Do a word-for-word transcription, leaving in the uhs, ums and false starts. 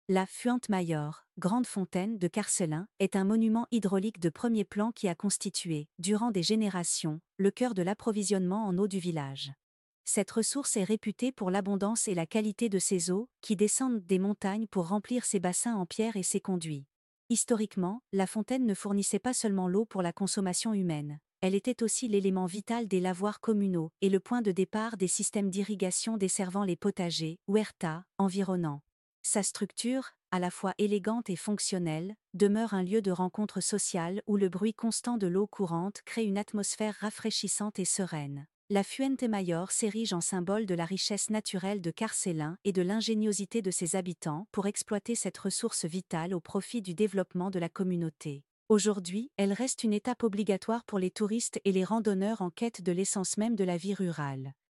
La Fuente Mayor, grande fontaine de Carcelin, est un monument hydraulique de premier plan qui a constitué, durant des générations, le cœur de l'approvisionnement en eau du village. Cette ressource est réputée pour l'abondance et la qualité de ses eaux, qui descendent des montagnes pour remplir ses bassins en pierre et ses conduits. Historiquement, la fontaine ne fournissait pas seulement l'eau pour la consommation humaine, elle était aussi l'élément vital des lavoirs communaux et le point de départ des systèmes d'irrigation desservant les potagers, huertas, environnants. Sa structure, à la fois élégante et fonctionnelle, demeure un lieu de rencontre sociale où le bruit constant de l'eau courante crée une atmosphère rafraîchissante et sereine. La Fuente Mayor s'érige en symbole de la richesse naturelle de Carcelin et de l'ingéniosité de ses habitants pour exploiter cette ressource vitale au profit du développement de la communauté. Aujourd'hui, elle reste une étape obligatoire pour les touristes et les randonneurs en quête de l'essence même de la vie rurale.